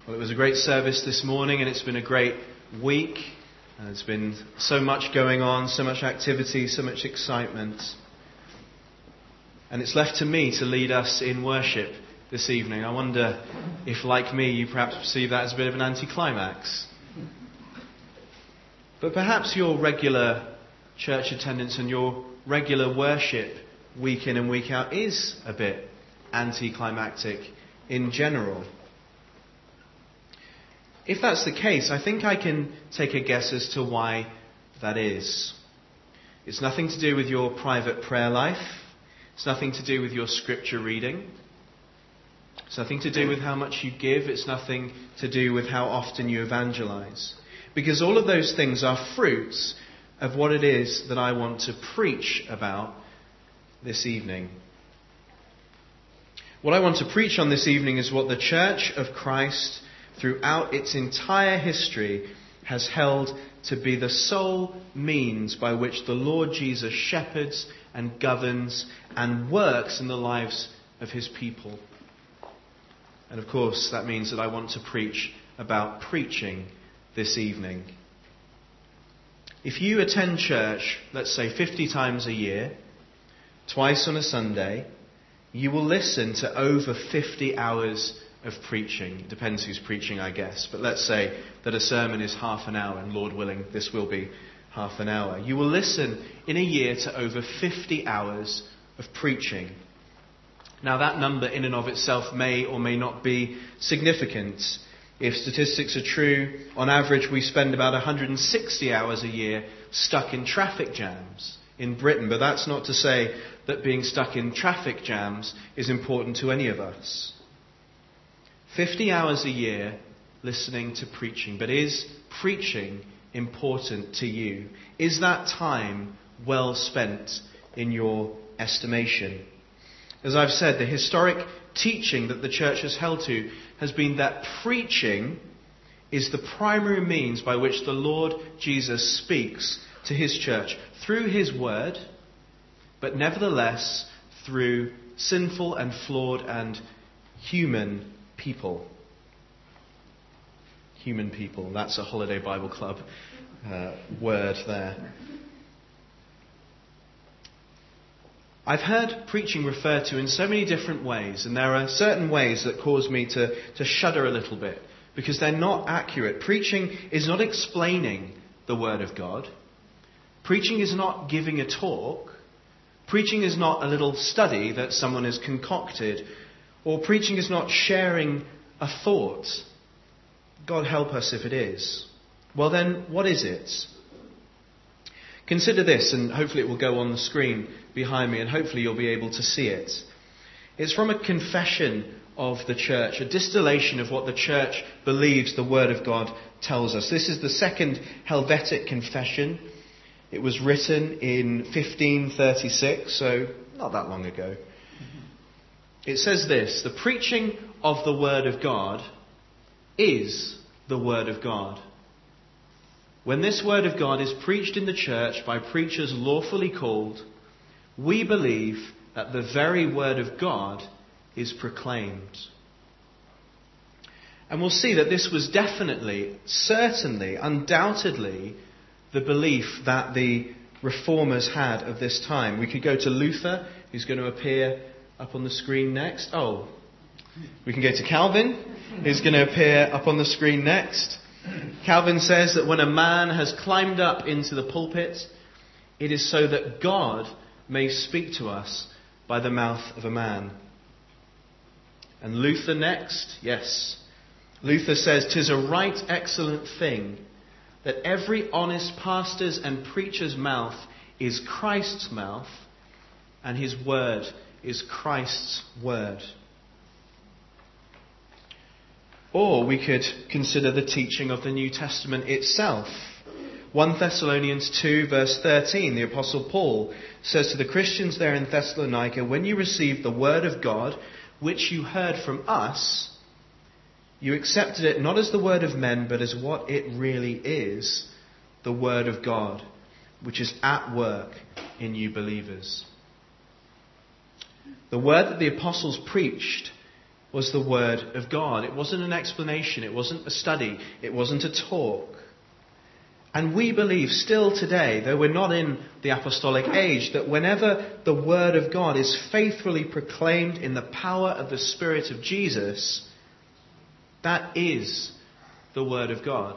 Well, it was a great service this morning, and it's been a great week. There's been so much going on, so much activity, so much excitement. And it's left to me to lead us in worship this evening. I wonder if, like me, you perhaps perceive that as a bit of an anticlimax. But perhaps your regular church attendance and your regular worship week in and week out is a bit anticlimactic in general. If that's the case, I think I can take a guess as to why that is. It's nothing to do with your private prayer life. It's nothing to do with your scripture reading. It's nothing to do with how much you give. It's nothing to do with how often you evangelize. Because all of those things are fruits of what it is that I want to preach about this evening. What I want to preach on this evening is what the Church of Christ throughout its entire history has held to be the sole means by which the Lord Jesus shepherds and governs and works in the lives of his people. And of course, that means that I want to preach about preaching this evening. If you attend church, let's say 50 times a year, twice on a Sunday, you will listen to over 50 hours of preaching. It depends who's preaching, I guess. But let's say that a sermon is half an hour, and Lord willing, this will be half an hour. You will listen in a year to over 50 hours of preaching. Now, that number in and of itself may or may not be significant. If statistics are true, on average we spend about 160 hours a year stuck in traffic jams in Britain. But that's not to say that being stuck in traffic jams is important to any of us. 50 hours a year listening to preaching. But is preaching important to you? Is that time well spent in your estimation? As I've said, the historic teaching that the church has held to has been that preaching is the primary means by which the Lord Jesus speaks to his church through his word, but nevertheless through sinful and flawed and human people. Human people. That's a Holiday Bible Club word there. I've heard preaching referred to in so many different ways, and there are certain ways that cause me to shudder a little bit, because they're not accurate. Preaching is not explaining the Word of God. Preaching is not giving a talk. Preaching is not a little study that someone has concocted. Or preaching is not sharing a thought. God help us if it is. Well then, what is it? Consider this, and hopefully it will go on the screen behind me, and hopefully you'll be able to see it. It's from a confession of the church, a distillation of what the church believes the Word of God tells us. This is the Second Helvetic Confession. It was written in 1536, so not that long ago. It says this: the preaching of the Word of God is the Word of God. When this Word of God is preached in the church by preachers lawfully called, we believe that the very Word of God is proclaimed. And we'll see that this was definitely, certainly, undoubtedly the belief that the reformers had of this time. We could go to Luther, who's going to appear up on the screen next. Oh, we can go to Calvin, who's going to appear up on the screen next. Calvin says that when a man has climbed up into the pulpit, it is so that God may speak to us by the mouth of a man. And Luther next, yes. Luther says, "'Tis a right excellent thing that every honest pastor's and preacher's mouth is Christ's mouth, and his word is Christ's word." Or we could consider the teaching of the New Testament itself. 1 Thessalonians 2 verse 13, the Apostle Paul says to the Christians there in Thessalonica, "When you received the word of God, which you heard from us, you accepted it not as the word of men, but as what it really is, the word of God, which is at work in you believers." The word that the apostles preached was the Word of God. It wasn't an explanation. It wasn't a study. It wasn't a talk. And we believe still today, though we're not in the apostolic age, that whenever the Word of God is faithfully proclaimed in the power of the Spirit of Jesus, that is the Word of God.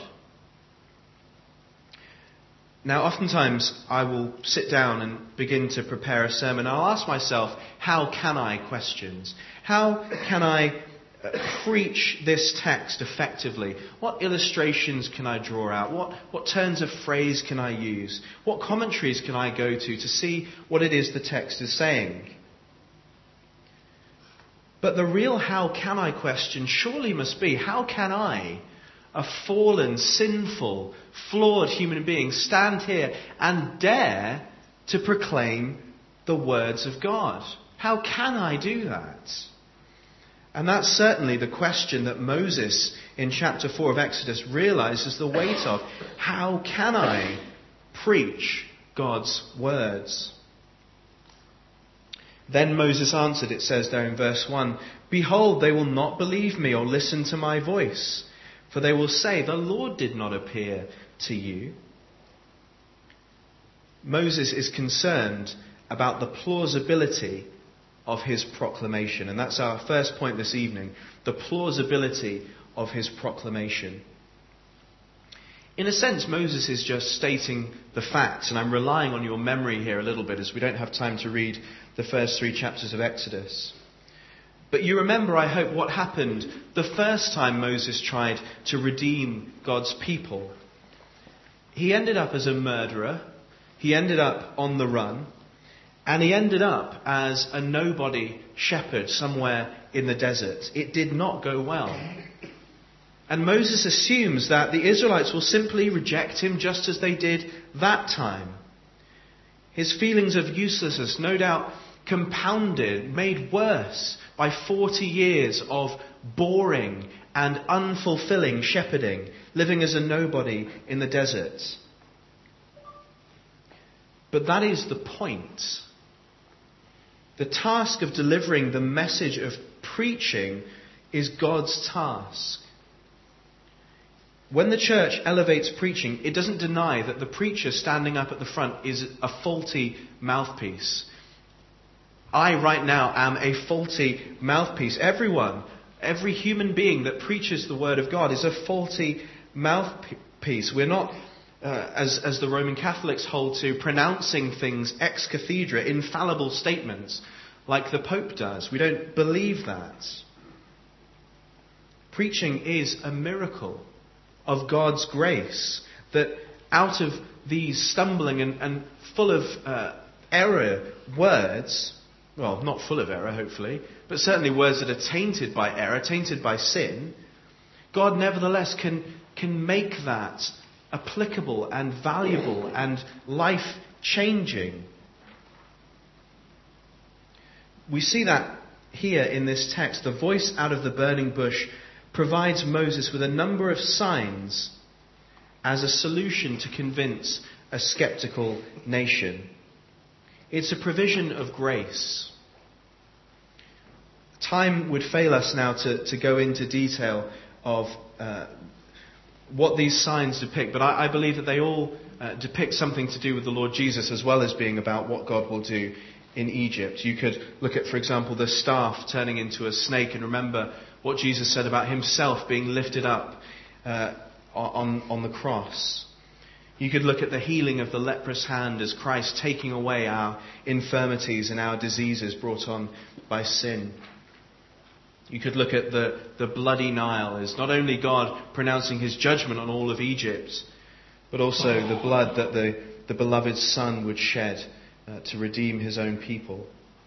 Now, oftentimes I will sit down and begin to prepare a sermon. I'll ask myself, how can I questions? How can I preach this text effectively? What illustrations can I draw out? What turns of phrase can I use? What commentaries can I go to see what it is the text is saying? But the real how can I question surely must be, how can I, a fallen, sinful, flawed human being, stand here and dare to proclaim the words of God? How can I do that? And that's certainly the question that Moses in chapter 4 of Exodus realizes the weight of. How can I preach God's words? Then Moses answered, it says there in verse 1, "Behold, they will not believe me or listen to my voice. For they will say, 'The Lord did not appear to you.'" Moses is concerned about the plausibility of his proclamation. And that's our first point this evening, the plausibility of his proclamation. In a sense, Moses is just stating the facts, and I'm relying on your memory here a little bit as we don't have time to read the first 3 chapters of Exodus. But you remember, I hope, what happened the first time Moses tried to redeem God's people. He ended up as a murderer, he ended up on the run, and he ended up as a nobody shepherd somewhere in the desert. It did not go well. And Moses assumes that the Israelites will simply reject him just as they did that time. His feelings of uselessness, no doubt compounded, made worse by 40 years of boring and unfulfilling shepherding, living as a nobody in the desert. But that is the point. The task of delivering the message of preaching is God's task. When the church elevates preaching, it doesn't deny that the preacher standing up at the front is a faulty mouthpiece. I right now am a faulty mouthpiece. Everyone, every human being that preaches the word of God is a faulty mouthpiece. We're not, as the Roman Catholics hold to, pronouncing things ex cathedra, infallible statements like the Pope does. We don't believe that. Preaching is a miracle of God's grace, that out of these stumbling and full of error words, well, not full of error, hopefully, but certainly words that are tainted by error, tainted by sin, God nevertheless can make that applicable and valuable and life-changing. We see that here in this text. The voice out of the burning bush provides Moses with a number of signs as a solution to convince a skeptical nation. It's a provision of grace. Time would fail us now to go into detail of what these signs depict, but I believe that they all depict something to do with the Lord Jesus as well as being about what God will do in Egypt. You could look at, for example, the staff turning into a snake and remember what Jesus said about himself being lifted up on the cross. You could look at the healing of the leprous hand as Christ taking away our infirmities and our diseases brought on by sin. You could look at the bloody Nile as not only God pronouncing his judgment on all of Egypt, but also the blood that the beloved Son would shed to redeem his own people.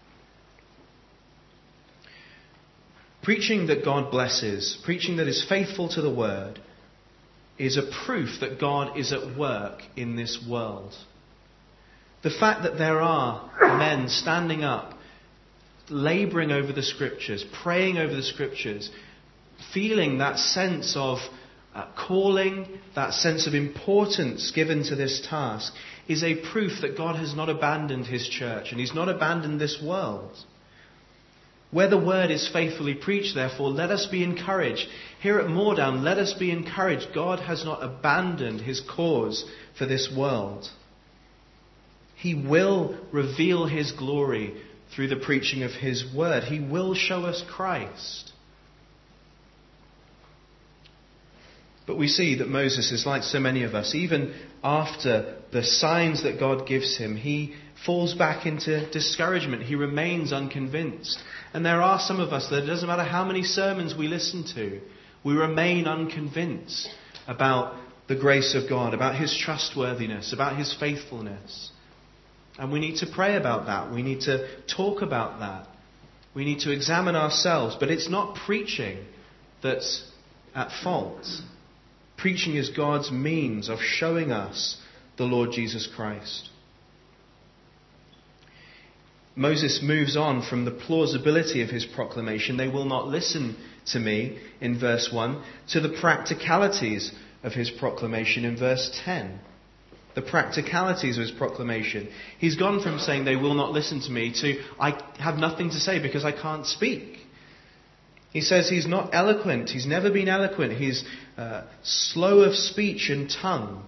Preaching that God blesses, preaching that is faithful to the word, is a proof that God is at work in this world. The fact that there are men standing up, labouring over the Scriptures, praying over the Scriptures, feeling that sense of calling, that sense of importance given to this task, is a proof that God has not abandoned his church and he's not abandoned this world. Where the word is faithfully preached, therefore, let us be encouraged. Here at Moordown, let us be encouraged. God has not abandoned his cause for this world. He will reveal his glory through the preaching of his word. He will show us Christ. But we see that Moses is like so many of us. Even after the signs that God gives him, he falls back into discouragement. He remains unconvinced. And there are some of us that it doesn't matter how many sermons we listen to, we remain unconvinced about the grace of God, about his trustworthiness, about his faithfulness. And we need to pray about that. We need to talk about that. We need to examine ourselves. But it's not preaching that's at fault. Preaching is God's means of showing us the Lord Jesus Christ. Moses moves on from the plausibility of his proclamation, they will not listen to me, in verse 1, to the practicalities of his proclamation in verse 10. The practicalities of his proclamation. He's gone from saying they will not listen to me to I have nothing to say because I can't speak. He says he's not eloquent. He's never been eloquent. He's slow of speech and tongue.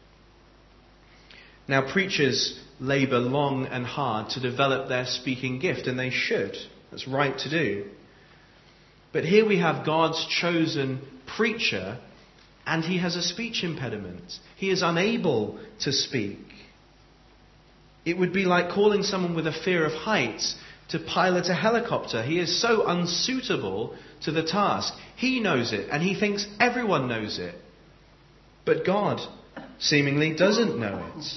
Now, preachers labour long and hard to develop their speaking gift, and they should. That's right to do. But here we have God's chosen preacher, and he has a speech impediment. He is unable to speak. It would be like calling someone with a fear of heights to pilot a helicopter. He is so unsuitable to the task. He knows it, and he thinks everyone knows it. But God seemingly doesn't know it.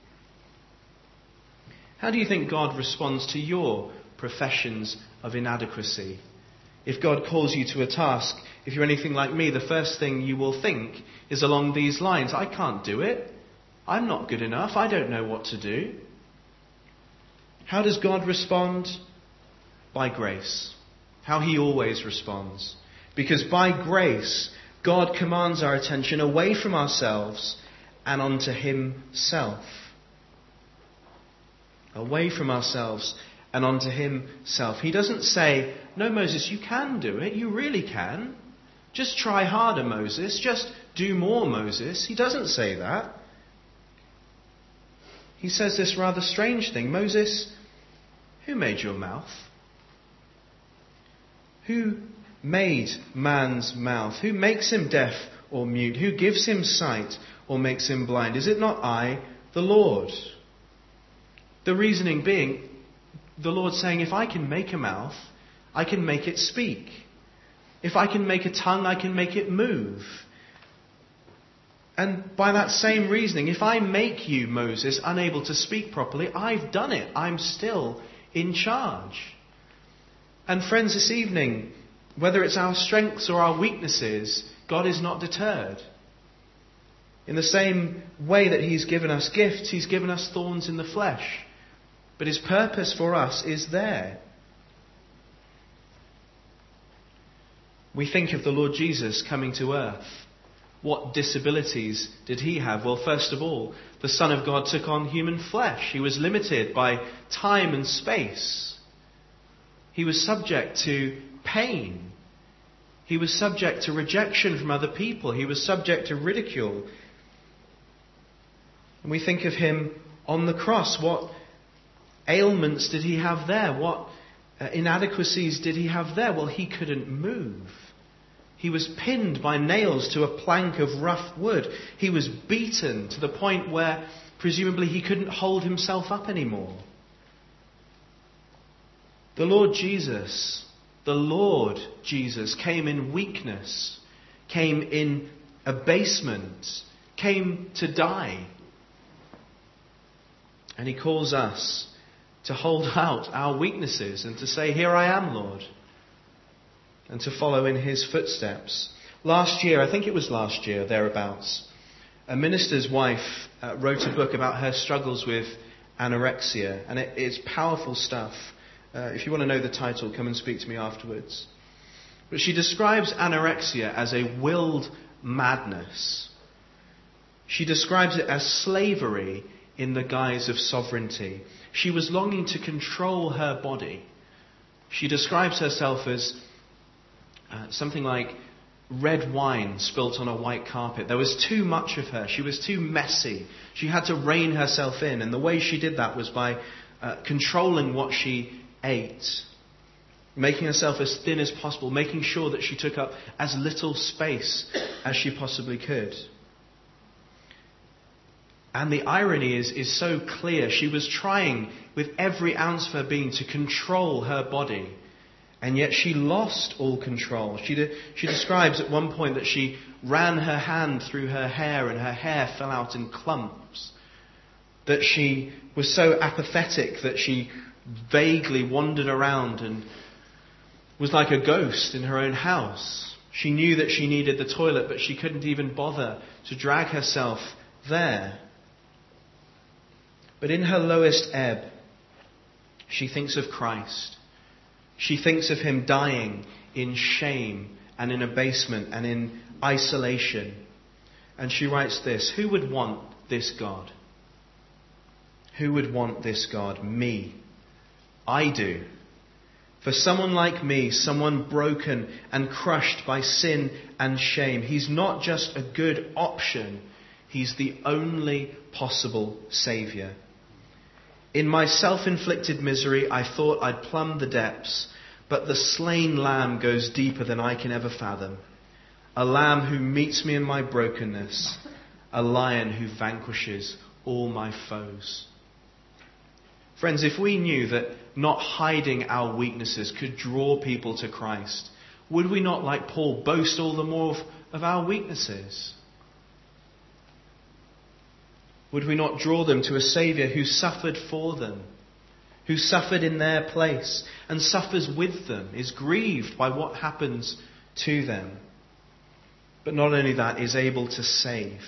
How do you think God responds to your professions of inadequacy? If God calls you to a task, if you're anything like me, the first thing you will think is along these lines. I can't do it. I'm not good enough. I don't know what to do. How does God respond? By grace. How he always responds. Because by grace, God commands our attention away from ourselves and onto himself. Away from ourselves and onto himself. He doesn't say, no, Moses, you can do it. You really can. Just try harder, Moses. Just do more, Moses. He doesn't say that. He says this rather strange thing. Moses, who made your mouth? Who made man's mouth? Who makes him deaf or mute? Who gives him sight or makes him blind? Is it not I, the Lord? The reasoning being, the Lord saying, if I can make a mouth, I can make it speak. If I can make a tongue, I can make it move. And by that same reasoning, if I make you, Moses, unable to speak properly, I've done it. I'm still in charge. And friends, this evening, whether it's our strengths or our weaknesses, God is not deterred. In the same way that he's given us gifts, he's given us thorns in the flesh. But his purpose for us is there. We think of the Lord Jesus coming to earth. What disabilities did he have? Well, first of all, the Son of God took on human flesh. He was limited by time and space. He was subject to pain. He was subject to rejection from other people. He was subject to ridicule. And we think of him on the cross. What ailments did he have there? What inadequacies did he have there? Well, he couldn't move. He was pinned by nails to a plank of rough wood. He was beaten to the point where presumably he couldn't hold himself up anymore. The Lord Jesus came in weakness, came in abasement, came to die. And he calls us to hold out our weaknesses and to say, here I am, Lord. And to follow in his footsteps. Last year, I think it was last year, thereabouts, a minister's wife wrote a book about her struggles with anorexia. And it's powerful stuff. If you want to know the title, come and speak to me afterwards. But she describes anorexia as a willed madness. She describes it as slavery in the guise of sovereignty. She was longing to control her body. She describes herself as something like red wine spilt on a white carpet. There was too much of her. She was too messy. She had to rein herself in. And the way she did that was by controlling what she ate, making herself as thin as possible, making sure that she took up as little space as she possibly could. And the irony is so clear. She was trying with every ounce of her being to control her body. And yet she lost all control. She describes at one point that she ran her hand through her hair and her hair fell out in clumps. That she was so apathetic that she vaguely wandered around and was like a ghost in her own house. She knew that she needed the toilet, but she couldn't even bother to drag herself there. But in her lowest ebb, she thinks of Christ. She thinks of him dying in shame and in abasement and in isolation. And she writes this: who would want this God? Who would want this God? Me. I do. For someone like me, someone broken and crushed by sin and shame, he's not just a good option, he's the only possible saviour. In my self-inflicted misery, I thought I'd plumbed the depths, but the slain lamb goes deeper than I can ever fathom. A lamb who meets me in my brokenness, a lion who vanquishes all my foes. Friends, if we knew that not hiding our weaknesses could draw people to Christ, would we not, like Paul, boast all the more of our weaknesses? Would we not draw them to a Saviour who suffered for them, who suffered in their place and suffers with them, is grieved by what happens to them, but not only that, is able to save?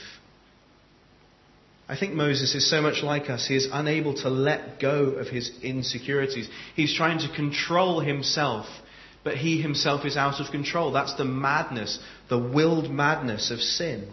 I think Moses is so much like us. He is unable to let go of his insecurities. He's trying to control himself, but he himself is out of control. That's the madness, the willed madness of sin.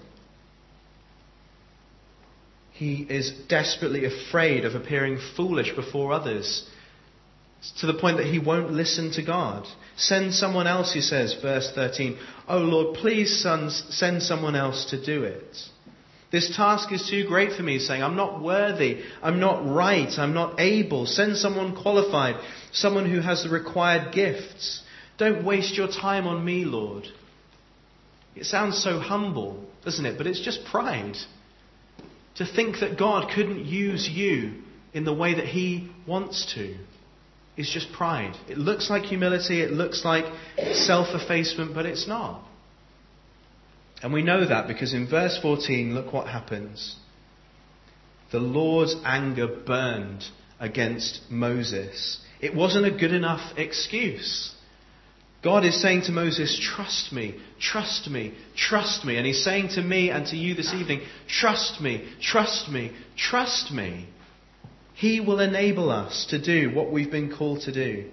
He is desperately afraid of appearing foolish before others, to the point that he won't listen to God. Send someone else, he says, verse 13. Oh Lord, please send someone else to do it. This task is too great for me, he's saying. I'm not worthy, I'm not right, I'm not able. Send someone qualified, someone who has the required gifts. Don't waste your time on me, Lord. It sounds so humble, doesn't it? But it's just pride. To think that God couldn't use you in the way that he wants to is just pride. It looks like humility, it looks like self-effacement, but it's not. And we know that because in verse 14, look what happens. The Lord's anger burned against Moses. It wasn't a good enough excuse. God is saying to Moses, trust me, trust me, trust me. And he's saying to me and to you this evening, trust me, trust me, trust me. He will enable us to do what we've been called to do.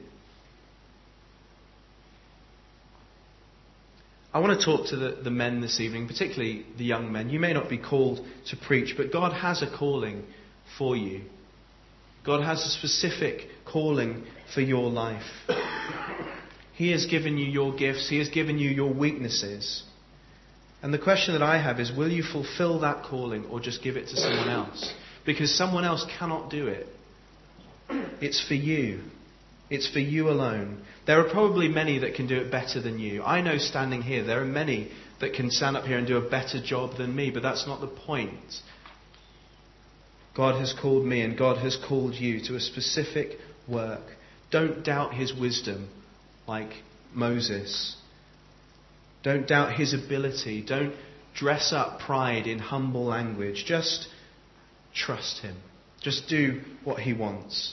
I want to talk to the men this evening, particularly the young men. You may not be called to preach, but God has a calling for you. God has a specific calling for your life. He has given you your gifts. He has given you your weaknesses. And the question that I have is, will you fulfill that calling or just give it to someone else? Because someone else cannot do it. It's for you. It's for you alone. There are probably many that can do it better than you. I know standing here, there are many that can stand up here and do a better job than me, but that's not the point. God has called me and God has called you to a specific work. Don't doubt his wisdom like Moses. Don't doubt his ability. Don't dress up pride in humble language. Just trust him. Just do what he wants.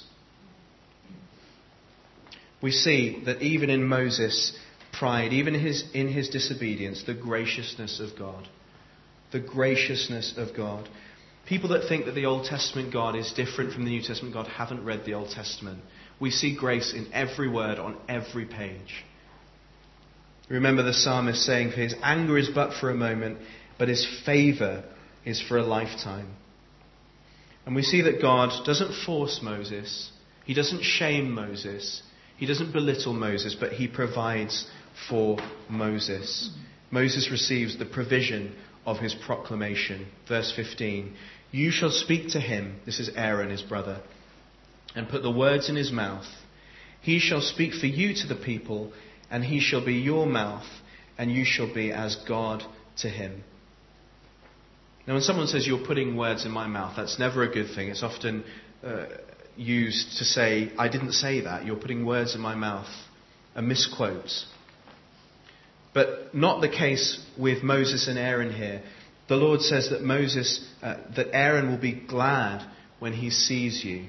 We see that even in Moses' pride, even in his disobedience, the graciousness of God. The graciousness of God. People that think that the Old Testament God is different from the New Testament God haven't read the Old Testament. We see grace in every word on every page. Remember the psalmist saying, for his anger is but for a moment, but his favour is for a lifetime. And we see that God doesn't force Moses. He doesn't shame Moses. He He doesn't belittle Moses, but he provides for Moses. Moses receives the provision of his proclamation. Verse 15, you shall speak to him, this is Aaron, his brother, and put the words in his mouth. He shall speak for you to the people, and he shall be your mouth, and you shall be as God to him. Now, when someone says you're putting words in my mouth, that's never a good thing. It's often used to say, I didn't say that. You're putting words in my mouth. A misquote. But not the case with Moses and Aaron here. The Lord says that that Aaron will be glad when he sees you.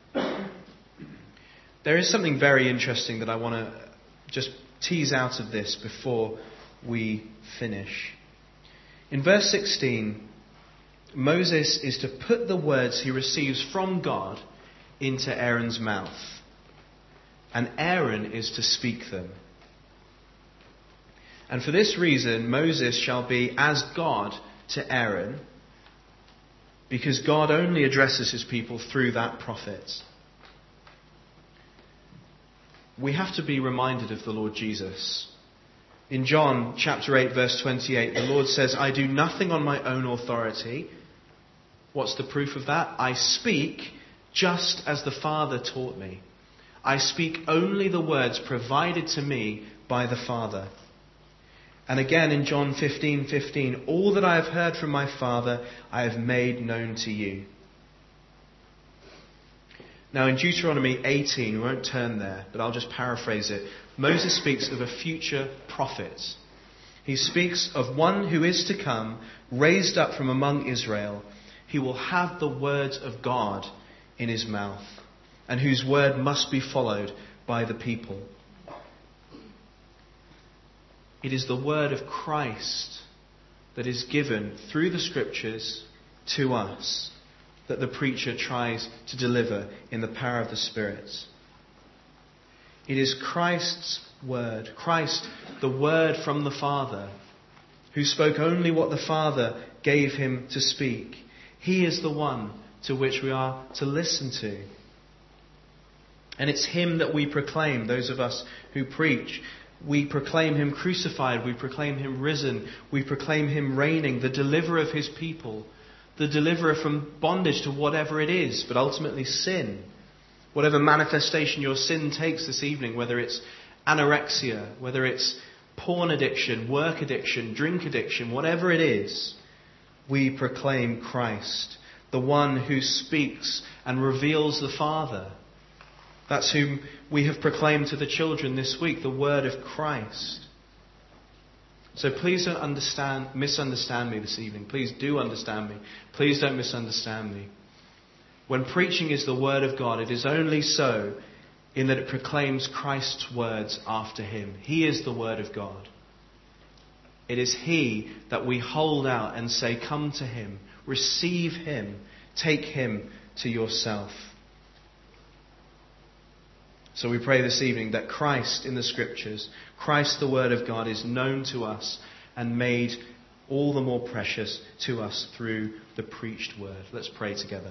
There is something very interesting that I want to just tease out of this before we finish. In verse 16, Moses is to put the words he receives from God into Aaron's mouth, and Aaron is to speak them. And for this reason, Moses shall be as God to Aaron, because God only addresses his people through that prophet. We have to be reminded of the Lord Jesus. In John chapter 8, verse 28, the Lord says, I do nothing on my own authority. What's the proof of that? I speak just as the Father taught me. I speak only the words provided to me by the Father. And again in John 15:15, all that I have heard from my Father, I have made known to you. Now in Deuteronomy 18, we won't turn there, but I'll just paraphrase it. Moses speaks of a future prophet. He speaks of one who is to come, raised up from among Israel. He will have the words of God in his mouth, and whose word must be followed by the people. It is the word of Christ that is given through the Scriptures to us, that the preacher tries to deliver in the power of the Spirit. It is Christ's word, Christ, the word from the Father, who spoke only what the Father gave him to speak. He is the one to which we are to listen to. And it's him that we proclaim, those of us who preach. We proclaim him crucified, we proclaim him risen, we proclaim him reigning, the deliverer of his people, the deliverer from bondage to whatever it is, but ultimately sin. Whatever manifestation your sin takes this evening, whether it's anorexia, whether it's porn addiction, work addiction, drink addiction, whatever it is, we proclaim Christ, the one who speaks and reveals the Father. That's whom we have proclaimed to the children this week, the word of Christ. So please don't misunderstand me this evening. Please do understand me. Please don't misunderstand me. When preaching is the word of God, it is only so in that it proclaims Christ's words after him. He is the word of God. It is he that we hold out and say, come to him, receive him, take him to yourself. So we pray this evening that Christ in the Scriptures, Christ the Word of God, is known to us and made all the more precious to us through the preached Word. Let's pray together.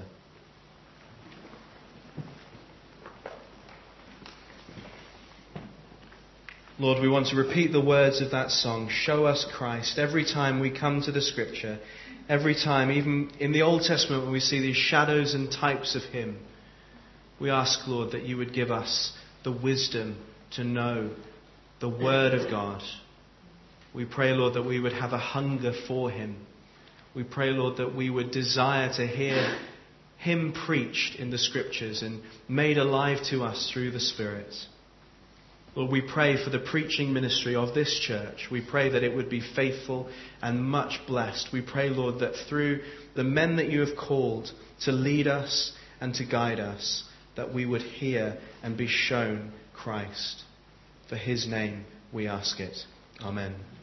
Lord, we want to repeat the words of that song, show us Christ, every time we come to the Scripture, every time, even in the Old Testament when we see these shadows and types of him. We ask, Lord, that you would give us the wisdom to know the Word of God. We pray, Lord, that we would have a hunger for him. We pray, Lord, that we would desire to hear him preached in the Scriptures and made alive to us through the Spirit. Lord, we pray for the preaching ministry of this church. We pray that it would be faithful and much blessed. We pray, Lord, that through the men that you have called to lead us and to guide us, that we would hear and be shown Christ. For his name we ask it. Amen.